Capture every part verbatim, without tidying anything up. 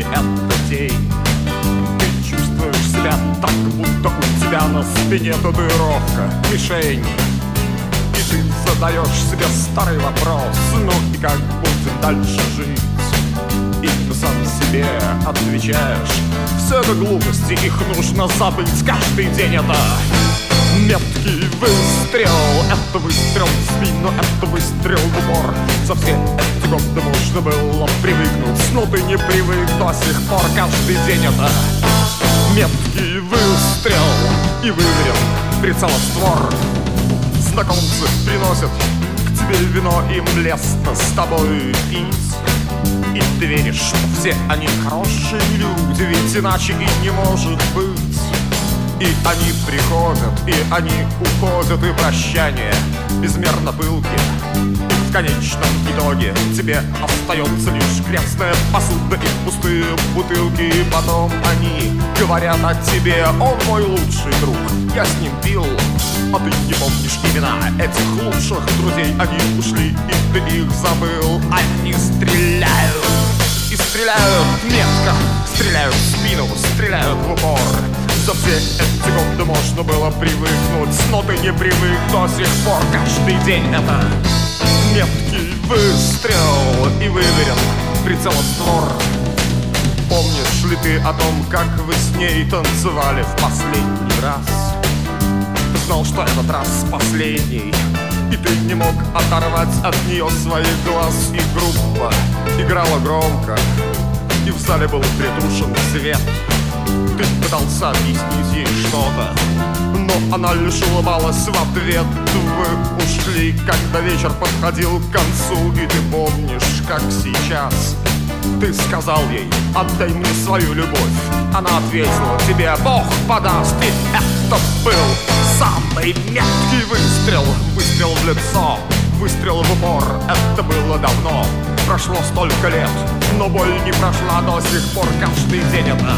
этот день. Ты чувствуешь себя так, будто у тебя на спине татуировка, мишень. И ты задаешь себе старый вопрос: ну и как будем дальше жить? И ты сам себе отвечаешь: все это глупости, их нужно забыть. Каждый день это меткий выстрел, это выстрел в спину, это выстрел в упор. За все эти годы можно было привыкнуть, но ты не привык до сих пор. Каждый день это меткий выстрел, и выверен прицелоствор. Знакомцы приносят к тебе вино, им лестно с тобой пить. И ты веришь, что все они хорошие люди, ведь иначе и не может быть. И они приходят, и они уходят, и прощание безмерно пылки. И в конечном итоге тебе остается лишь грязная посуда и пустые бутылки. И потом они говорят о тебе: он мой лучший друг, я с ним пил. А ты не помнишь имена этих лучших друзей. Они ушли, и ты их забыл. Они стреляют, и стреляют метко, стреляют в спину, стреляют в упор. За все эти годы можно было привыкнуть, но ты не привык до сих пор. Каждый день это меткий выстрел, и выверен прицелоствор. Помнишь ли ты о том, как вы с ней танцевали в последний раз? Ты знал, что этот раз последний, и ты не мог оторвать от нее своих глаз. И группа играла громко, и в зале был притушен свет. Ты пытался объяснить ей что-то, но она лишь улыбалась в ответ. Вы ушли, когда вечер подходил к концу, и ты помнишь, как сейчас ты сказал ей: отдай мне свою любовь. Она ответила тебе: Бог подаст. И это был самый меткий выстрел. Выстрел в лицо, выстрел в упор. Это было давно, прошло столько лет, но боль не прошла до сих пор. Каждый день это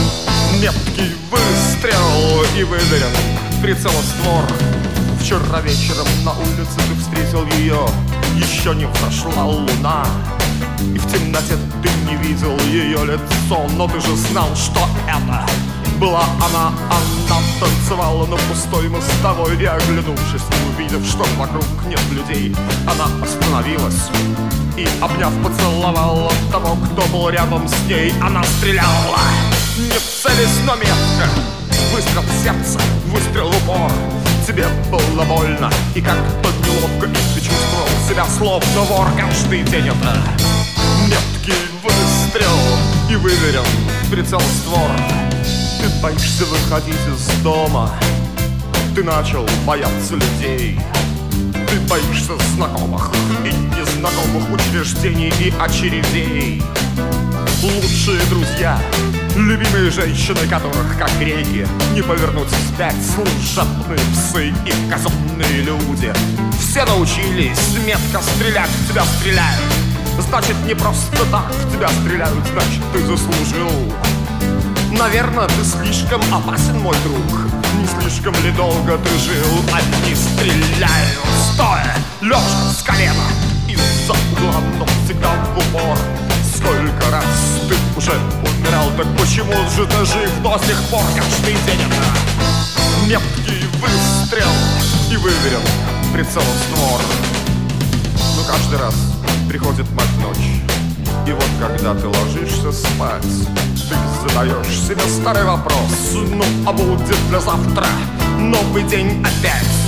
меткий выстрел, и выверен прицелоствор. Вчера вечером на улице ты встретил ее, еще не взошла луна, и в темноте ты не видел ее лицо. Но ты же знал, что это была она. Она танцевала на пустой мостовой, и оглянувшись, увидев, что вокруг нет людей, она остановилась и, обняв, поцеловала того, кто был рядом с ней. Она стреляла, не целясь, но метко. Выстрел в сердце, выстрел в упор. Тебе было больно и как-то неловко, и ты чувствовал себя словно вор. Каждый день это меткий выстрел, и выверен прицелоствор. Ты боишься выходить из дома, ты начал бояться людей. Ты боишься знакомых и незнакомых учреждений и очередей. Лучшие друзья, любимые женщины, которых, как реки, не повернуть вспять. Служебные псы и казенные люди, все научились метко стрелять. В тебя стреляют, значит, не просто так в тебя стреляют, значит, ты заслужил. Наверное, ты слишком опасен, мой друг. Не слишком ли долго ты жил? Они стреляют стоя, лежа с колена, из-за угла, но всегда в упор. Сколько раз ты уже умирал, так почему же ты жив до сих пор? Каждый день это меткий выстрел, и выверен прицелоствор. Но каждый раз приходит мать ночь, и вот когда ты ложишься спать, ты задаешь себе старый вопрос: ну а будет для завтра новый день опять?